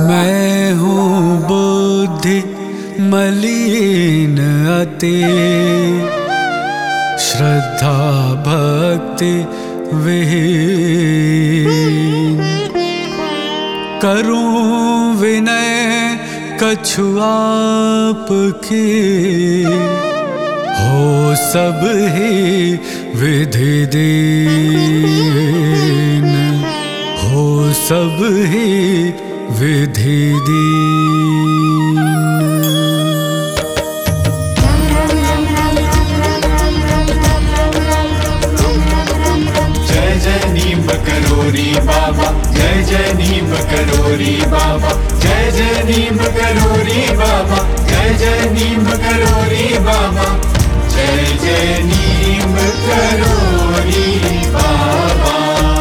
मैं हूँ बुद्धि मलिन अति, श्रद्धा भक्ति विहीन। करूँ विनय कछु आपकी, हो सब ही विधि दीन, हो सब ही विधि दीन। जय जय नीम करोरी बाबा, जय जय नीम करोरी बाबा, जय जय नीम करोरी बाबा, जय जय नीम करोरी बाबा, जय जय नीम करोरी बाबा।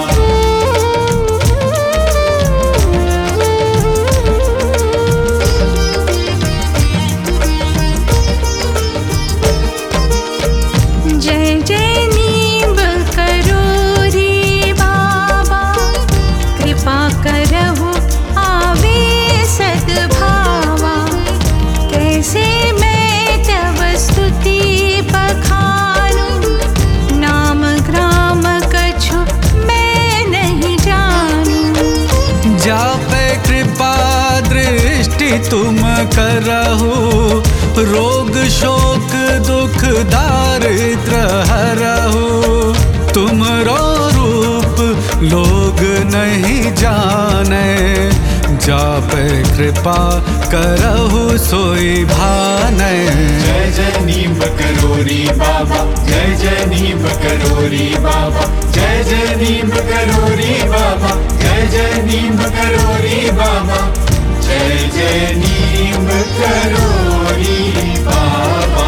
जय जय नीम करोरी बाबा, कृपा करहु आवे सद्भावा। कैसे मैं तव स्तुति बखानूं, नाम ग्राम कछु मैं नहीं जानूं। जापे कृपा दृष्टि तुम करहु, रोग शोक दुख दारिद्र हरहु। तुमरो रूप लोग नहीं जाने, जापे कृपा करहु सोई भाने। जय जय नीम करोरी बाबा, जय जय नीम करोरी बाबा, जय जय नीम करोरी बाबा, जय जय नीम करोरी बाबा, जय जय नीम करोरी बाबा।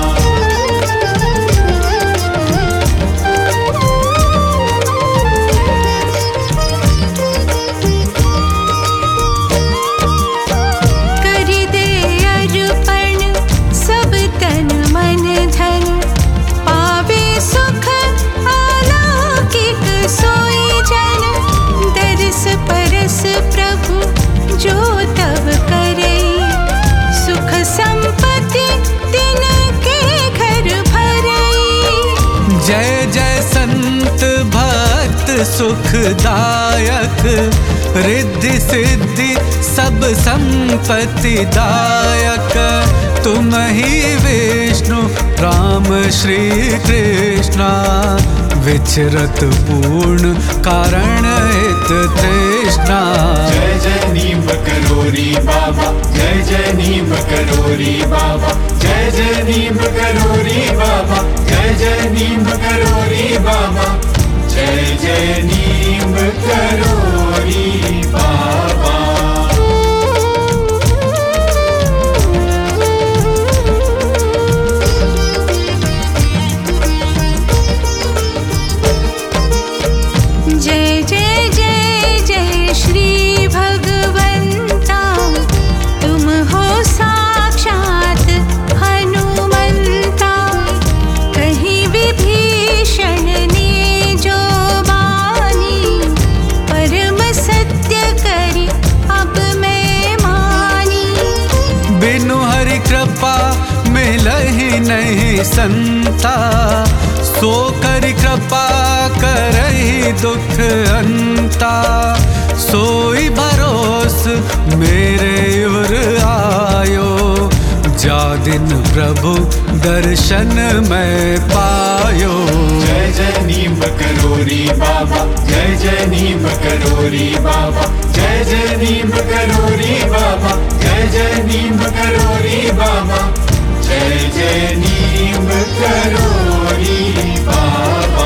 करि दे अर्पण सब तन मन धन, पावे सुख अलौकिक सोई जन। दरस परस प्रभु जो तब करे, सुख संपत्ति तिनके घर भरई। जय जय संत भक्त सुखदायक, रिद्धि सिद्धि सब संपत्ति दायक। तुम ही विष्णु राम श्री कृष्णा, विचरत पूर्ण कारण हित तृष्णा। जय जय नीम करोरी बाबा, जय जय नीम करोरी बाबा, जय जय नीम करोरी बाबा, जय जय नीम करोरी बाबा, जय जय नीम करोरी बाबा। जय जय जय जय श्री भगवंता, तुम हो साक्षात हनुमंता। कहीं विभीषण ने जो बानी, परम सत्य करी अब मैं मानी। बिनु हरि कृपा मिलहि नहीं संता, सो करि कृपा करहि दुख अंता। सोई भरोस मेरे उर आयो, जा दिन प्रभु दर्शन मैं पायो। जय जय नीम करोरी बाबा, जय जय नीम करोरी बाबा, जय जय नीम करोरी बाबा, जय जय नीम करोरी बाबा, जय जय नीम करोरी बाबा।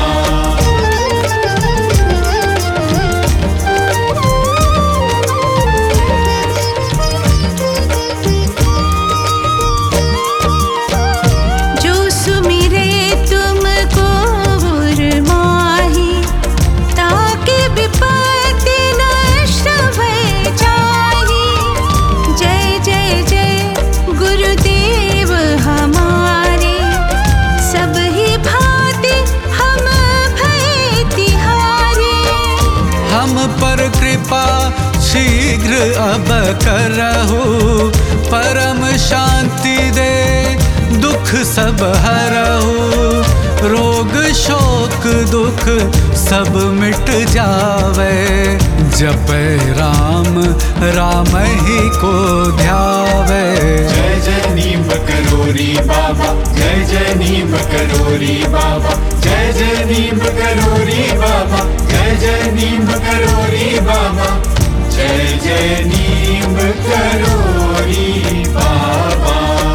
जो सुमिरे तुमको उर माही, ताके विपत्ति नष्ट भय जाही। जय जय जय गुरुदेव हमारे, सब ही भांति अब करहु परम शांति दे दुख सब हरहु रोग शोक दुख सब मिट जावे जपै राम राम ही को ध्यावे। जय जय नीम करोरी बाबा जय जय नीम करोरी बाबा जय जय नीम करोरी बाबा जय जय नीम करोरी बाबा जय जय नीम करोरी बाबा।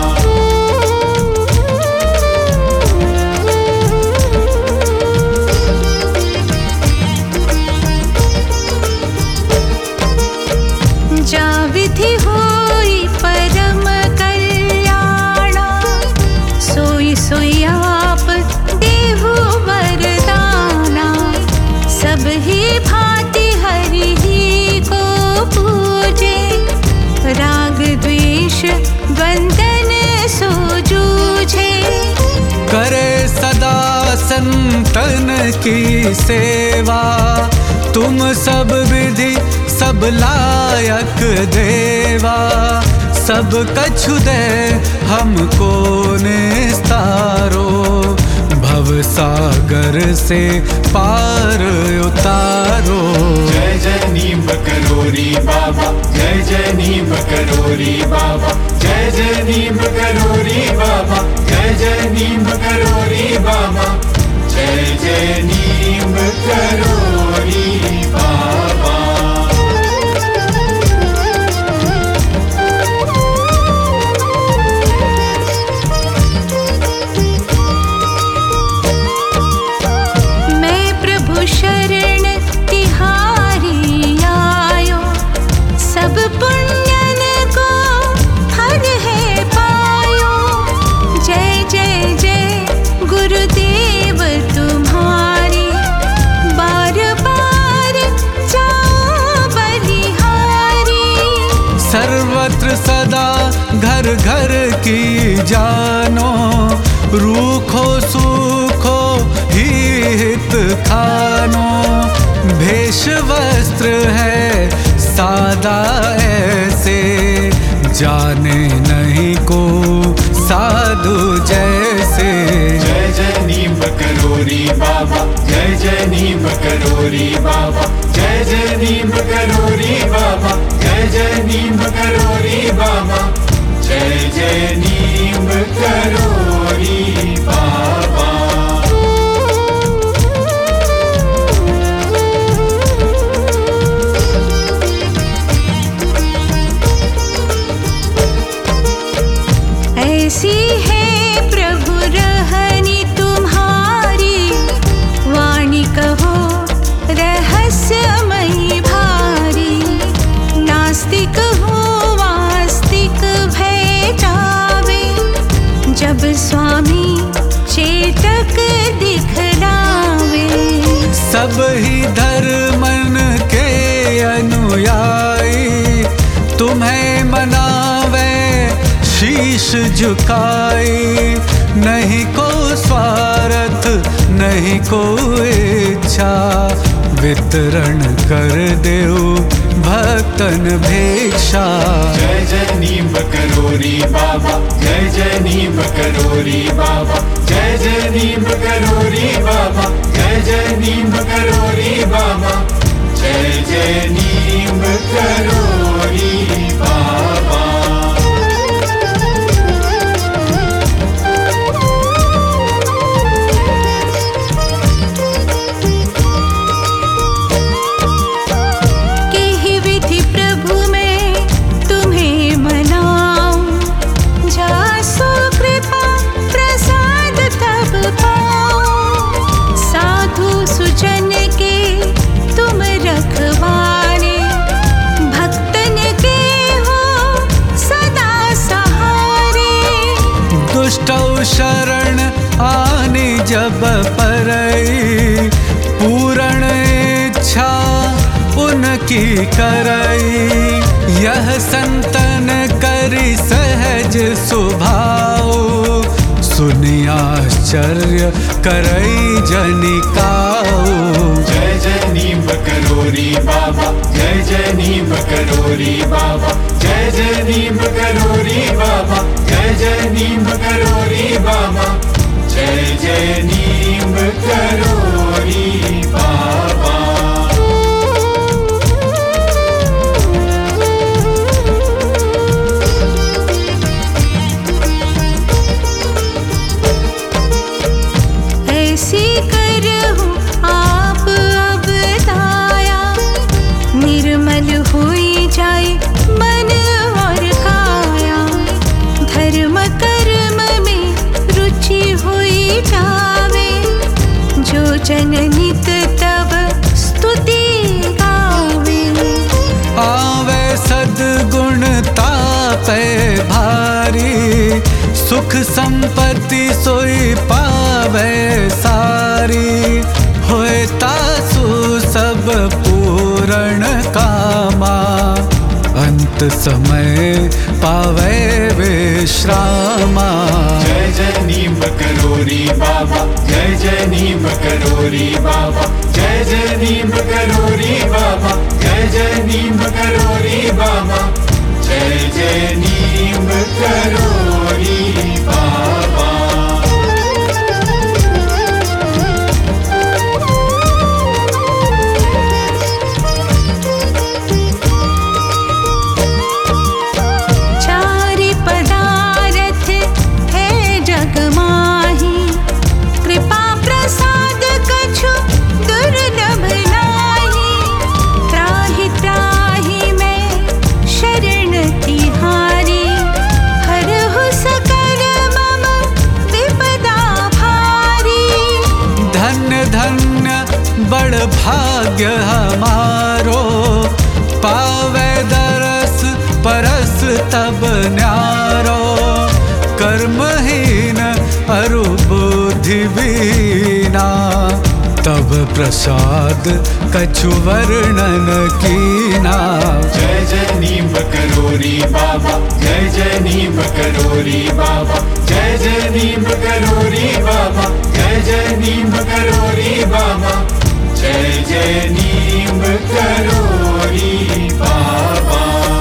जा विधि होई परम कल्याणा सोई सोई आप देहु वरदाना सब ही भांति हरि ही को पूजे राग द्वेष बंधन सो जूझे करे सदा संतन की सेवा तुम सब विधि सब लायक देवा सब कछु दे हमको निस्तारो भव सागर से पार उतारो। जय जय नीम करोरी बाबा जय जय नीम करोरी बाबा जय जय नीम करोरी बाबा जय जय नीम करोरी बाबा जय जय नीम करोरी बाबा। शरण तिहारी आयो सब पुण्यन को फल है पायो जय जय जय गुरुदेव तुम्हारी बार बार जाओ बलिहारी। सर्वत्र सदा घर घर की जानो रूखो सूखो हित खानो भेष वस्त्र है सादा ऐसे जाने नहीं को साधु जैसे। जय जय नीम करोरी बाबा जय जय नीम करोरी बाबा जय जय नीम करोरी बाबा जय जय नीम करोरी बाबा जय जय नीम करोरी बाबा। ऐसी है प्रभु रहनी तुम्हारी वाणी कहो रहस्यमयी भारी नास्तिक हो वास्तिक भय जावे जब स्वामी चेतक दिखलावे। सब ही धर्मन के अनुयायी तुम्हें मनावे शीश झुकाई नहीं को स्वार्थ नहीं को इच्छा वितरण कर देव भक्तन भिक्षा। जय जय नीम करोरी बाबा जय जय नीम करोरी बाबा जय जय नीम करोरी बाबा जय जय नीम करोरी बाबा जय जय नीम करोरी बाबा। शरण आनी जब परई पूर्ण इच्छा उनकी करई यह संतन करी सहज स्वभाव सुनि आश्चर्य करई जनिकाओ। जय जय नीम करोरी बाबा जय जय नीम करोरी बाबा, जय जय नीम करोरी बाबा, जय जय नीम करोरी बाबा, जय जय नीम करोरी बाबा। ऐसी करहु आप अब दाया, निर्मल होई जाए मन और काया। धर्म कर्म में रुचि होई जावे, जो जन नित तब स्तुति गावे। आवे सद्गुण तापे भारी, सुख संपत्ति सोई पावे सारी। होए तासु सब पूर्ण कामा, अंत समय पावे विश्रामा। जय जय नीम करोरी बाबा, जय जय नीम करोरी बाबा, जय जय नीम करोरी बाबा, जय जय नीम करोरी बाबा, जय जय नीम करोरी बाबा। चारि पदारथ है जग माही, कृपा प्रसाद कछु दुर्लभ नाहि। त्राहि त्राहि मैं शरण तिहारी, हरहु सकल मम विपदा भारी। धन्य धन्य बड़ भाग्य हमारो, पावे दरस परस तब न्यारो। कर्महीन अरु बुद्धिहीना, तब प्रसाद कछु वर्णन कीना। जय जय नीम करोरी बाबा, जय जय नीम करोरी बाबा, जय जय नीम करोरी बाबा, जय जय नीम करोरी बाबा, जय जय नीम करोरी बाबा।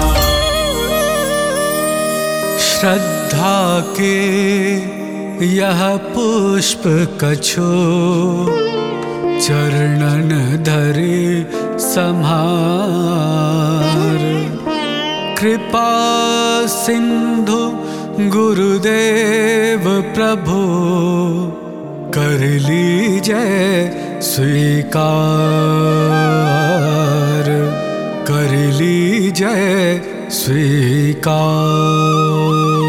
श्रद्धा के यह पुष्प कछो, चरणन धरे सम्हार। कृपा सिंधु गुरुदेव प्रभु, कर लीजय स्वीकार। कर लीजय स्वीकार।